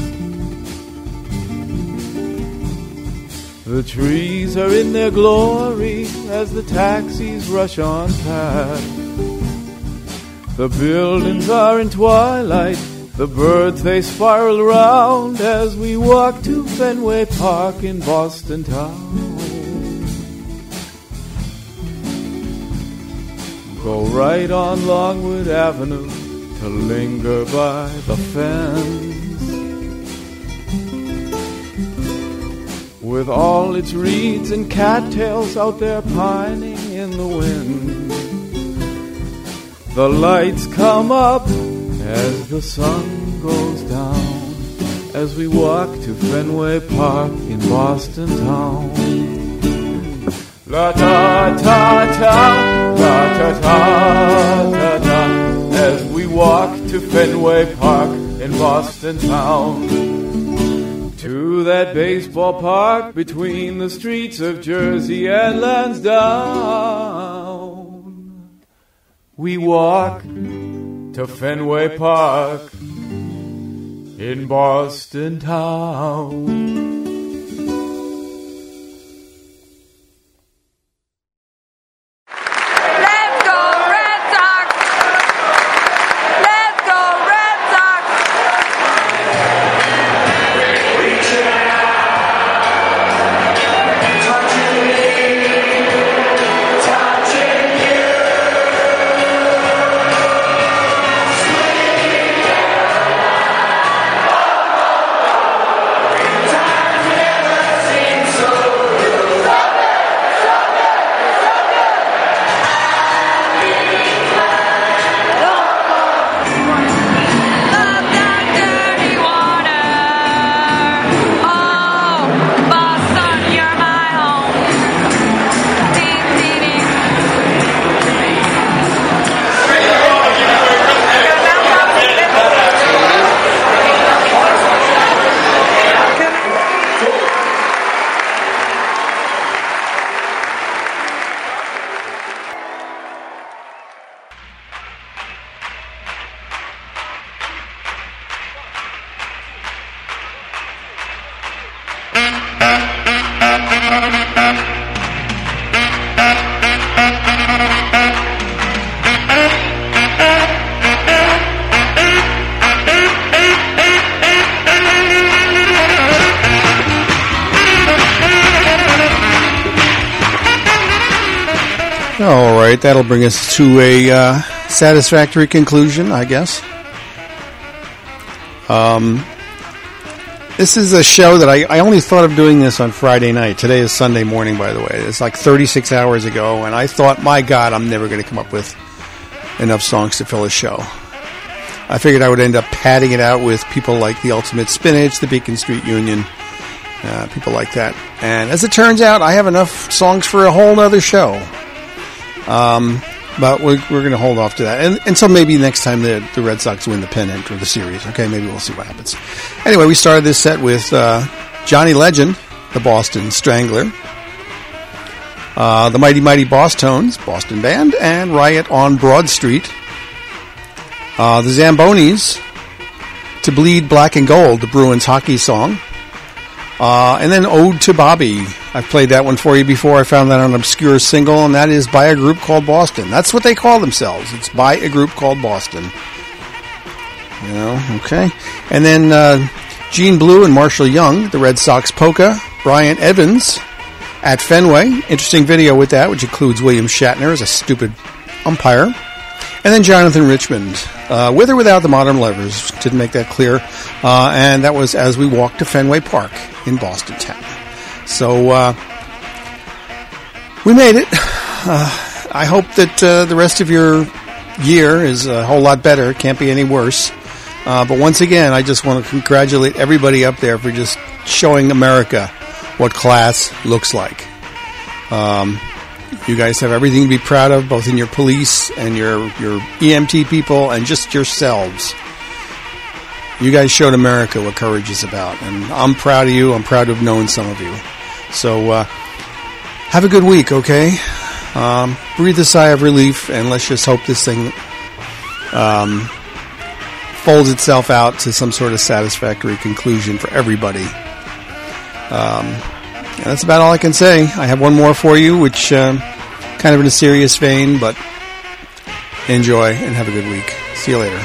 The trees are in their glory as the taxis rush on past. The buildings are in twilight, the birds they spiral around as we walk to Fenway Park in Boston town. Go right on Longwood Avenue to linger by the fence. With all its reeds and cattails out there pining in the wind. The lights come up as the sun goes down, as we walk to Fenway Park in Boston town. La ta ta ta, la ta ta ta ta, as we walk to Fenway Park in Boston town. To that baseball park between the streets of Jersey and Lansdowne. We walk to Fenway Park in Boston town. All right, that'll bring us to a uh, satisfactory conclusion, I guess. Um, this is a show that I, I only thought of doing this on Friday night. Today is Sunday morning, by the way. It's like thirty-six hours ago, and I thought, my God, I'm never going to come up with enough songs to fill a show. I figured I would end up padding it out with people like the Ultimate Spinach, the Beacon Street Union, uh, people like that. And as it turns out, I have enough songs for a whole other show. Um, but we're, we're going to hold off to that and, until maybe next time the, the Red Sox win the pennant or the series. Okay, maybe we'll see what happens. Anyway, we started this set with uh, Johnny Legend, the Boston Strangler, uh, the Mighty Mighty Boss Tones, Boston band, and Riot on Broad Street. Uh, the Zambonis, To Bleed Black and Gold, the Bruins hockey song. Uh, and then Ode to Bobby. I've played that one for you before. I found that on an obscure single, and that is by a group called Boston. That's what they call themselves. It's by a group called Boston. You know, okay. And then uh, Gene Blue and Marshall Young, the Red Sox polka. Brian Evans at Fenway. Interesting video with that, which includes William Shatner as a stupid umpire. And then Jonathan Richmond, uh, with or without the modern levers, didn't make that clear. Uh, and that was As We Walk to Fenway Park in Boston town. So, uh, we made it. Uh, I hope that uh, the rest of your year is a whole lot better. It can't be any worse. Uh, but once again, I just want to congratulate everybody up there for just showing America what class looks like. Um, You guys have everything to be proud of, both in your police and your, your E M T people and just yourselves. You guys showed America what courage is about, and I'm proud of you. I'm proud to have known some of you. So uh, have a good week, okay? Um, breathe a sigh of relief, and let's just hope this thing um, folds itself out to some sort of satisfactory conclusion for everybody. Um, and that's about all I can say. I have one more for you, which uh, kind of in a serious vein, but enjoy and have a good week. See you later.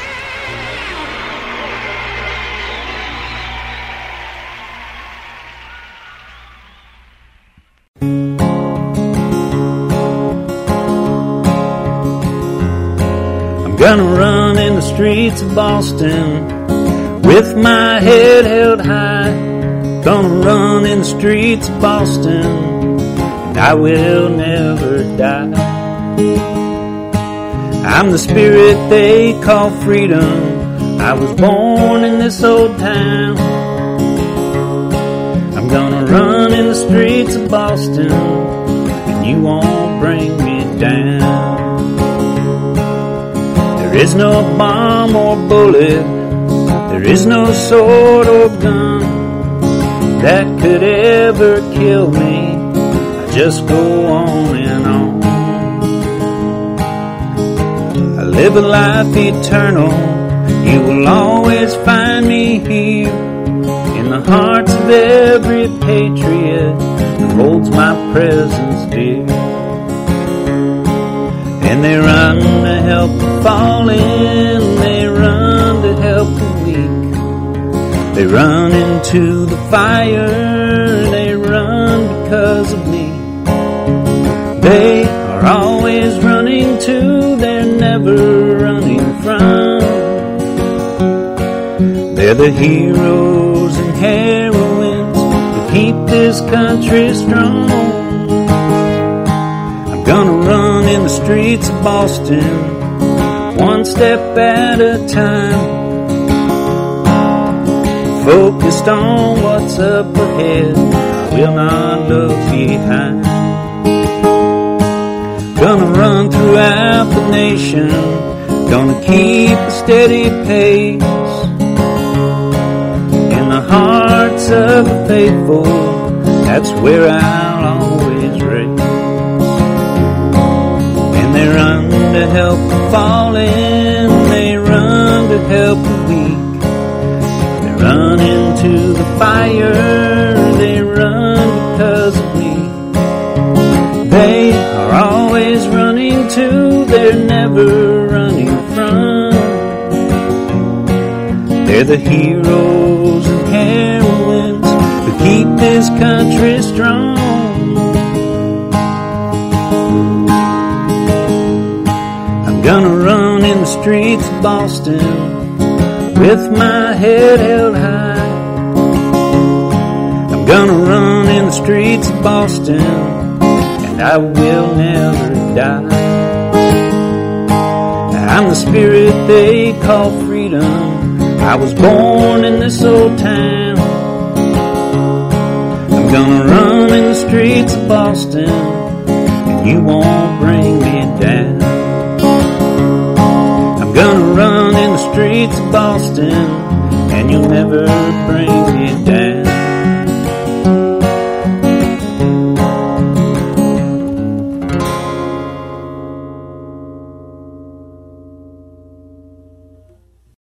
Gonna run in the streets of Boston with my head held high. Gonna run in the streets of Boston and I will never die. I'm the spirit they call freedom. I was born in this old town. I'm gonna run in the streets of Boston and you won't bring me down. There is no bomb or bullet, there is no sword or gun that could ever kill me. I just go on and on. I live a life eternal, you will always find me here in the hearts of every patriot who holds my presence dear. And they run to help the fallen, they run to help the weak. They run into the fire, they run because of me. They are always running to, they're never running from. They're the heroes and heroines who keep this country strong. Gonna run in the streets of Boston, one step at a time, focused on what's up ahead, I will not look behind. Gonna run throughout the nation, gonna keep a steady pace, in the hearts of the faithful, that's where I'll always race. They run to help the fallen, they run to help the weak. They run into the fire, they run because of me. They are always running to, they're never running from. They're the heroes and heroines who keep this country strong. Gonna run in the streets of Boston with my head held high. I'm gonna run in the streets of Boston and I will never die. I'm the spirit they call freedom. I was born in this old town. I'm gonna run in the streets of Boston and you won't bring me down. Gonna run in the streets of Boston and you'll never bring me down.